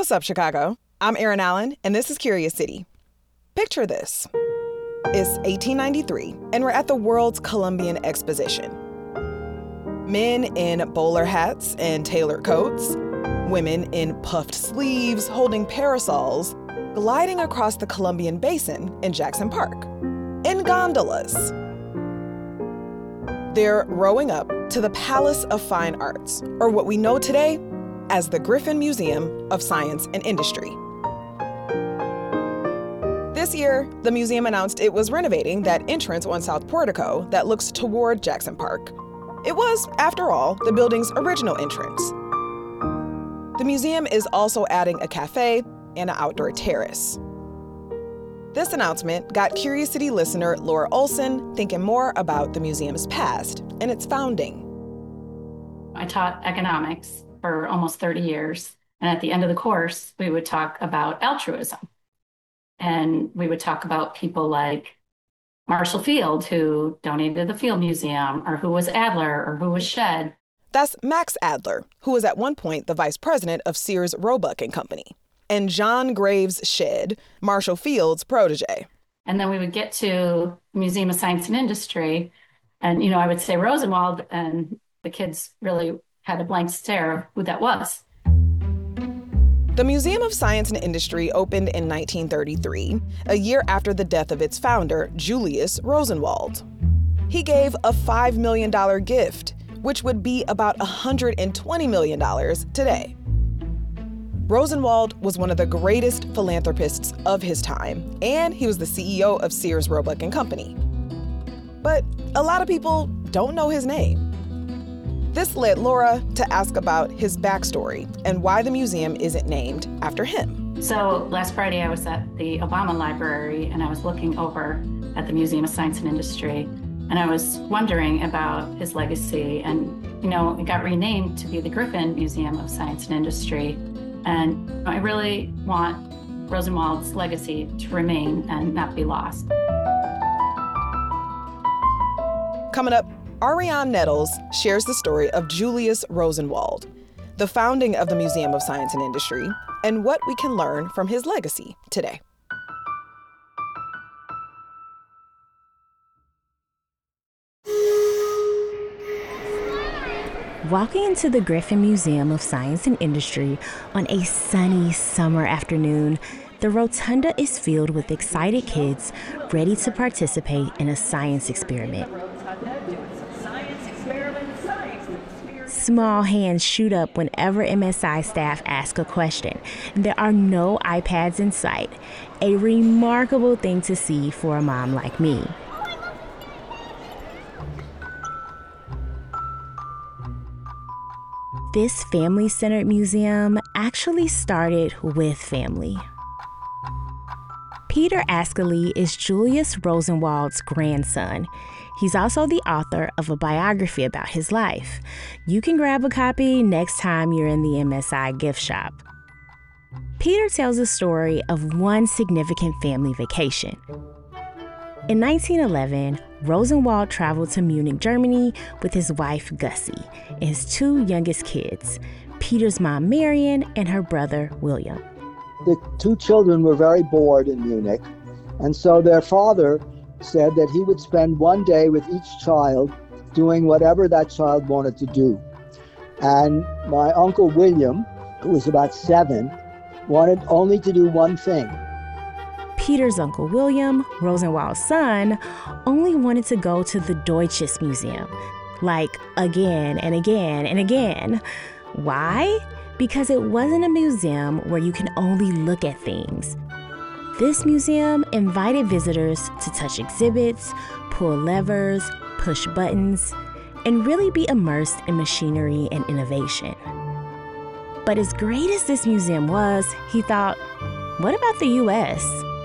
What's up, Chicago? I'm Erin Allen, and this is Curious City. Picture this. It's 1893, and we're at the World's Columbian Exposition. Men in bowler hats and tailored coats, women in puffed sleeves holding parasols, gliding across the Columbian Basin in Jackson Park, in gondolas. They're rowing up to the Palace of Fine Arts, or what we know today as the Griffin Museum of Science and Industry. This year, the museum announced it was renovating that entrance on South Portico that looks toward Jackson Park. It was, after all, the building's original entrance. The museum is also adding a cafe and an outdoor terrace. This announcement got Curious City listener Laura Olson thinking more about the museum's past and its founding. I taught economics for almost 30 years. And at the end of the course, we would talk about altruism. And we would talk about people like Marshall Field, who donated to the Field Museum, or who was Adler, or who was Shedd. That's Max Adler, who was at one point the vice president of Sears Roebuck and Company, and John Graves Shedd, Marshall Field's protege. And then we would get to the Museum of Science and Industry, and, I would say Rosenwald, and the kids really had a blank stare of who that was. The Museum of Science and Industry opened in 1933, a year after the death of its founder, Julius Rosenwald. He gave a $5 million gift, which would be about $120 million today. Rosenwald was one of the greatest philanthropists of his time, and he was the CEO of Sears Roebuck and Company. But a lot of people don't know his name. This led Laura to ask about his backstory and why the museum isn't named after him. So last Friday, I was at the Obama Library, and I was looking over at the Museum of Science and Industry, and I was wondering about his legacy. And, it got renamed to be the Griffin Museum of Science and Industry. And I really want Rosenwald's legacy to remain and not be lost. Coming up, Ariane Nettles shares the story of Julius Rosenwald, the founding of the Museum of Science and Industry, and what we can learn from his legacy today. Walking into the Griffin Museum of Science and Industry on a sunny summer afternoon, the rotunda is filled with excited kids ready to participate in a science experiment. Small hands shoot up whenever MSI staff ask a question. There are no iPads in sight, a remarkable thing to see for a mom like me. This family-centered museum actually started with family. Peter Ascoli is Julius Rosenwald's grandson. He's also the author of a biography about his life. You can grab a copy next time you're in the MSI gift shop. Peter tells a story of one significant family vacation. In 1911, Rosenwald traveled to Munich, Germany with his wife, Gussie, and his two youngest kids, Peter's mom, Marion, and her brother, William. The two children were very bored in Munich, and so their father said that he would spend one day with each child doing whatever that child wanted to do. And my uncle William, who was about 7, wanted only to do one thing. Peter's uncle William, Rosenwald's son, only wanted to go to the Deutsches Museum, like again and again and again. Why? Because it wasn't a museum where you can only look at things. This museum invited visitors to touch exhibits, pull levers, push buttons, and really be immersed in machinery and innovation. But as great as this museum was, he thought, what about the U.S.?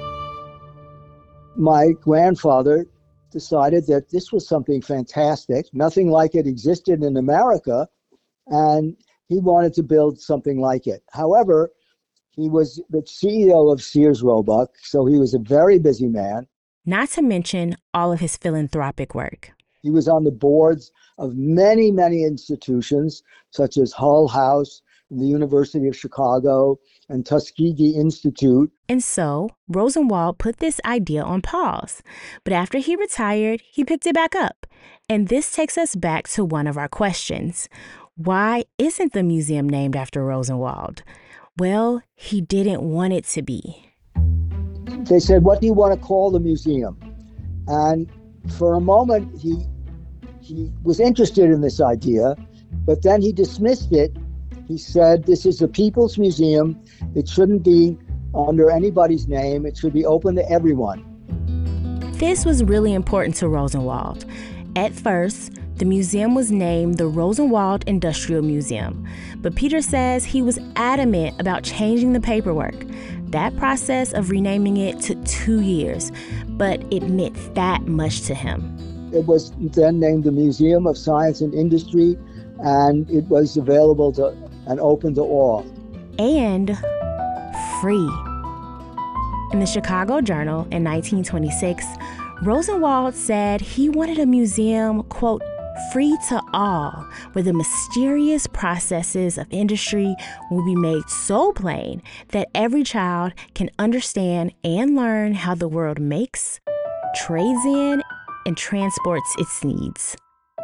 My grandfather decided that this was something fantastic. Nothing like it existed in America, and he wanted to build something like it. However, he was the CEO of Sears Roebuck, so he was a very busy man. Not to mention all of his philanthropic work. He was on the boards of many, many institutions, such as Hull House, the University of Chicago, and Tuskegee Institute. And so Rosenwald put this idea on pause. But after he retired, he picked it back up. And this takes us back to one of our questions. Why isn't the museum named after Rosenwald? Well, he didn't want it to be. They said, "What do you want to call the museum?" And for a moment, he was interested in this idea, but then he dismissed it. He said, "This is a people's museum. It shouldn't be under anybody's name. It should be open to everyone." This was really important to Rosenwald. At first, the museum was named the Rosenwald Industrial Museum, but Peter says he was adamant about changing the paperwork. That process of renaming it took 2 years, but it meant that much to him. It was then named the Museum of Science and Industry, and it was available to and open to all. And free. In the Chicago Journal in 1926, Rosenwald said he wanted a museum, quote, free to all, where the mysterious processes of industry will be made so plain that every child can understand and learn how the world makes, trades in, and transports its needs.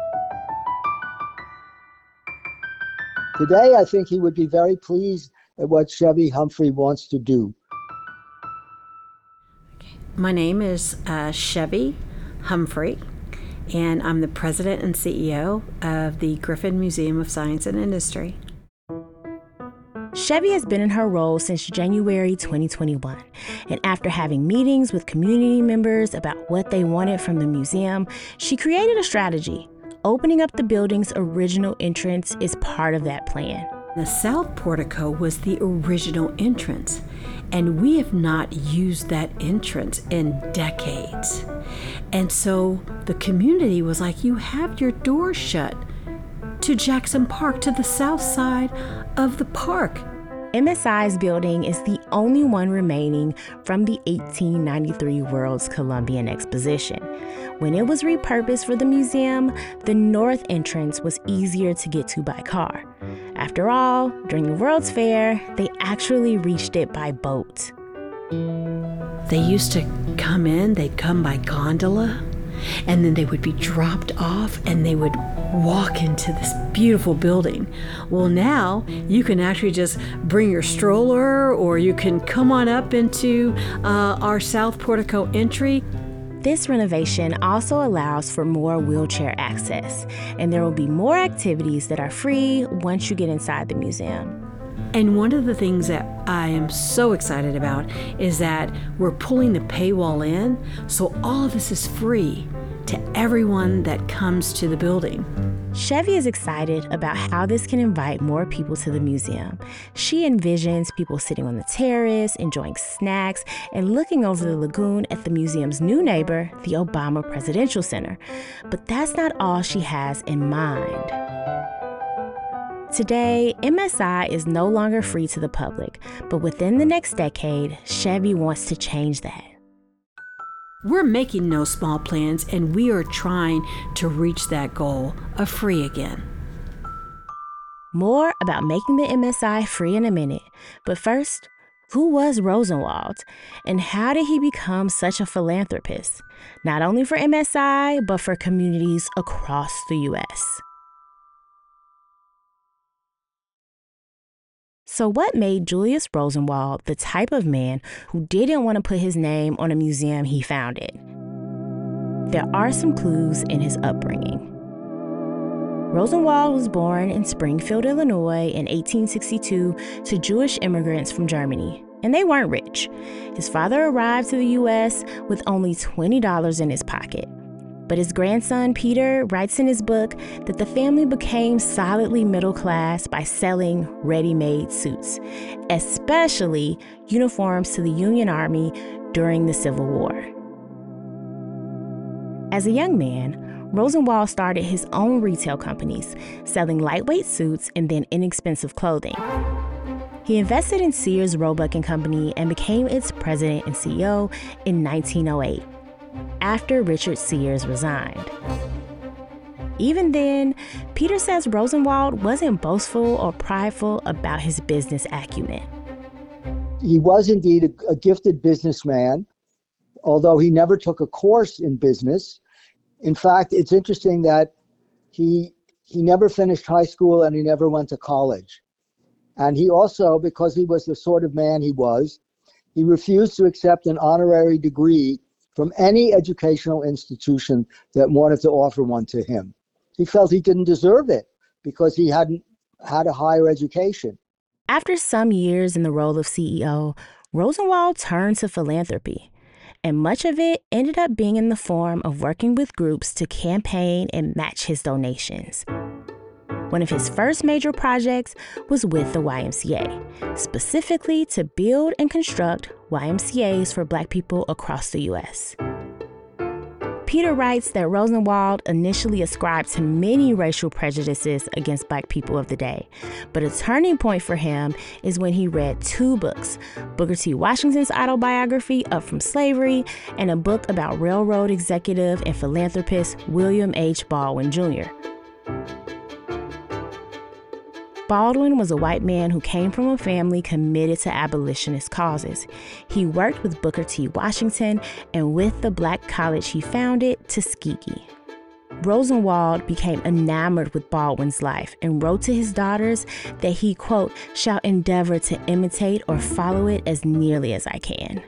Today, I think he would be very pleased at what Chevy Humphrey wants to do. My name is Chevy Humphrey, and I'm the president and CEO of the Griffin Museum of Science and Industry. Chevy has been in her role since January 2021, and after having meetings with community members about what they wanted from the museum, she created a strategy. Opening up the building's original entrance is part of that plan. The south portico was the original entrance, and we have not used that entrance in decades. And so the community was like, you have your door shut to Jackson Park, to the south side of the park. MSI's building is the only one remaining from the 1893 World's Columbian Exposition. When it was repurposed for the museum, the north entrance was easier to get to by car. After all, during the World's Fair, they actually reached it by boat. They used to come in, they'd come by gondola, and then they would be dropped off and they would walk into this beautiful building. Well, now you can actually just bring your stroller, or you can come on up into our south portico entry. This renovation also allows for more wheelchair access, and there will be more activities that are free once you get inside the museum. And one of the things that I am so excited about is that we're pulling the paywall in, so all of this is free to everyone that comes to the building. Chevy is excited about how this can invite more people to the museum. She envisions people sitting on the terrace, enjoying snacks, and looking over the lagoon at the museum's new neighbor, the Obama Presidential Center. But that's not all she has in mind. Today, MSI is no longer free to the public, but within the next decade, Chevy wants to change that. We're making no small plans, and we are trying to reach that goal of free again. More about making the MSI free in a minute, but first, who was Rosenwald, and how did he become such a philanthropist, not only for MSI, but for communities across the U.S.? So what made Julius Rosenwald the type of man who didn't want to put his name on a museum he founded? There are some clues in his upbringing. Rosenwald was born in Springfield, Illinois in 1862 to Jewish immigrants from Germany, and they weren't rich. His father arrived to the U.S. with only $20 in his pocket. But his grandson, Peter, writes in his book that the family became solidly middle class by selling ready-made suits, especially uniforms to the Union Army during the Civil War. As a young man, Rosenwald started his own retail companies, selling lightweight suits and then inexpensive clothing. He invested in Sears, Roebuck & Company and became its president and CEO in 1908. After Richard Sears resigned. Even then, Peter says Rosenwald wasn't boastful or prideful about his business acumen. He was indeed a gifted businessman, although he never took a course in business. In fact, it's interesting that he never finished high school and he never went to college. And he also, because he was the sort of man he was, he refused to accept an honorary degree from any educational institution that wanted to offer one to him. He felt he didn't deserve it because he hadn't had a higher education. After some years in the role of CEO, Rosenwald turned to philanthropy, and much of it ended up being in the form of working with groups to campaign and match his donations. One of his first major projects was with the YMCA, specifically to build and construct YMCAs for Black people across the U.S. Peter writes that Rosenwald initially ascribed to many racial prejudices against Black people of the day, but a turning point for him is when he read two books, Booker T. Washington's autobiography, Up From Slavery, and a book about railroad executive and philanthropist William H. Baldwin Jr. Baldwin was a white man who came from a family committed to abolitionist causes. He worked with Booker T. Washington and with the Black college he founded, Tuskegee. Rosenwald became enamored with Baldwin's life and wrote to his daughters that he, quote, shall endeavor to imitate or follow it as nearly as I can.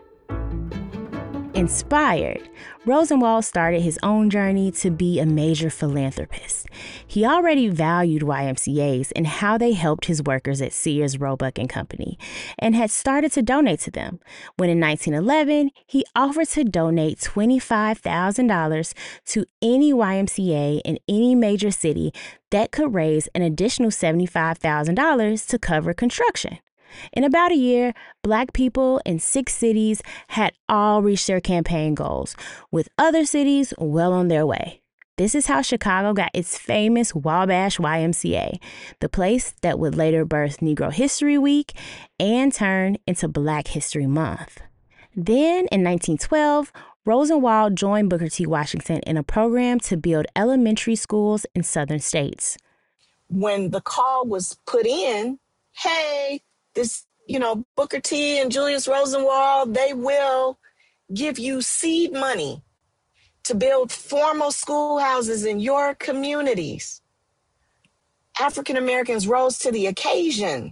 Inspired, Rosenwald started his own journey to be a major philanthropist. He already valued YMCAs and how they helped his workers at Sears, Roebuck & Company, and had started to donate to them, when in 1911, he offered to donate $25,000 to any YMCA in any major city that could raise an additional $75,000 to cover construction. In about a year, Black people in 6 cities had all reached their campaign goals, with other cities well on their way. This is how Chicago got its famous Wabash YMCA, the place that would later birth Negro History Week and turn into Black History Month. Then, in 1912, Rosenwald joined Booker T. Washington in a program to build elementary schools in southern states. When the call was put in, hey, this, Booker T. and Julius Rosenwald, they will give you seed money to build formal schoolhouses in your communities. African Americans rose to the occasion.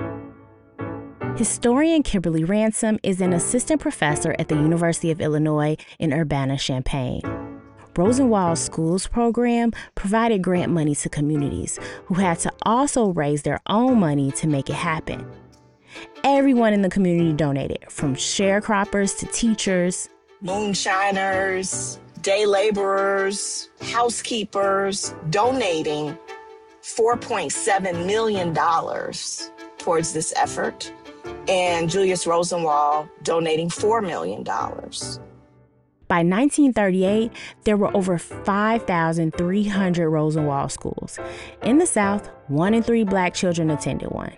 Historian Kimberly Ransom is an assistant professor at the University of Illinois in Urbana-Champaign. Rosenwald's schools program provided grant money to communities who had to also raise their own money to make it happen. Everyone in the community donated, from sharecroppers to teachers, moonshiners, day laborers, housekeepers, donating $4.7 million towards this effort, and Julius Rosenwald donating $4 million. By 1938, there were over 5,300 Rosenwald schools. In the South, 1 in 3 Black children attended one.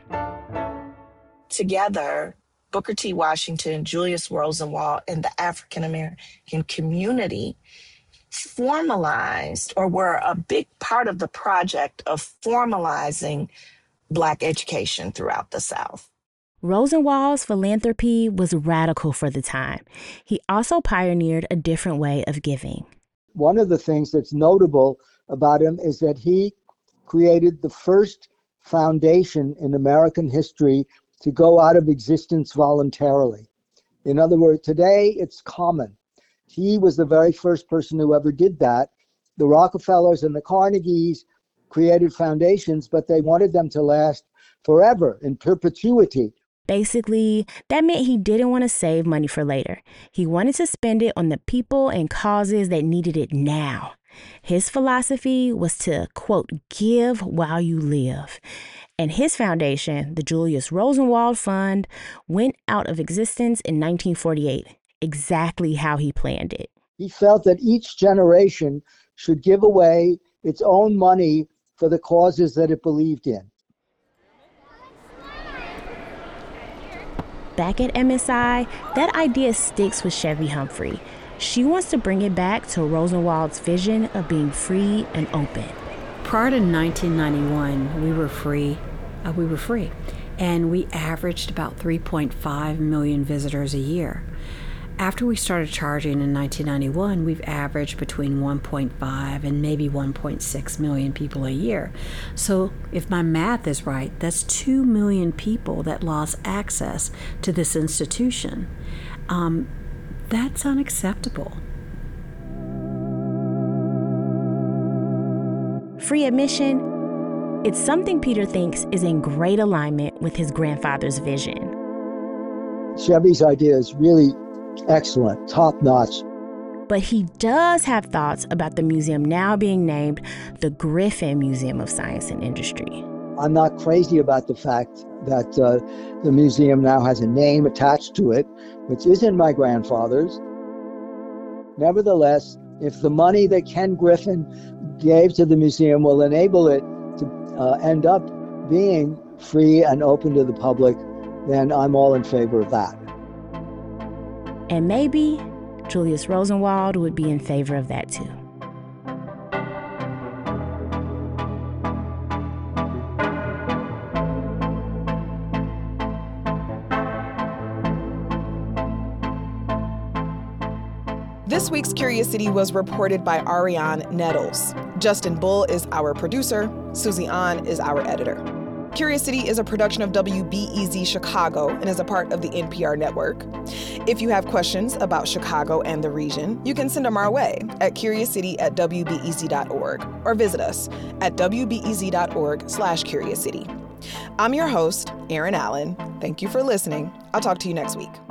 Together, Booker T. Washington, Julius Rosenwald, and the African American community formalized, or were a big part of the project of formalizing Black education throughout the South. Rosenwald's philanthropy was radical for the time. He also pioneered a different way of giving. One of the things that's notable about him is that he created the first foundation in American history to go out of existence voluntarily. In other words, today it's common. He was the very first person who ever did that. The Rockefellers and the Carnegies created foundations, but they wanted them to last forever, in perpetuity. Basically, that meant he didn't want to save money for later. He wanted to spend it on the people and causes that needed it now. His philosophy was to, quote, give while you live. And his foundation, the Julius Rosenwald Fund, went out of existence in 1948, exactly how he planned it. He felt that each generation should give away its own money for the causes that it believed in. Back at MSI, that idea sticks with Chevy Humphrey. She wants to bring it back to Rosenwald's vision of being free and open. Prior to 1991, we were free. And we averaged about 3.5 million visitors a year. After we started charging in 1991, we've averaged between 1.5 and maybe 1.6 million people a year. So if my math is right, that's 2 million people that lost access to this institution. That's unacceptable. Free admission, it's something Peter thinks is in great alignment with his grandfather's vision. Chevy's idea is really excellent, top-notch. But he does have thoughts about the museum now being named the Griffin Museum of Science and Industry. I'm not crazy about the fact that the museum now has a name attached to it, which isn't my grandfather's. Nevertheless, if the money that Ken Griffin gave to the museum will enable it to end up being free and open to the public, then I'm all in favor of that. And maybe Julius Rosenwald would be in favor of that too. This week's Curious City was reported by Ariane Nettles. Justin Bull is our producer. Susie An is our editor. Curious City is a production of WBEZ Chicago and is a part of the NPR network. If you have questions about Chicago and the region, you can send them our way at curiouscity@wbez.org or visit us at wbez.org/curiouscity. I'm your host, Erin Allen. Thank you for listening. I'll talk to you next week.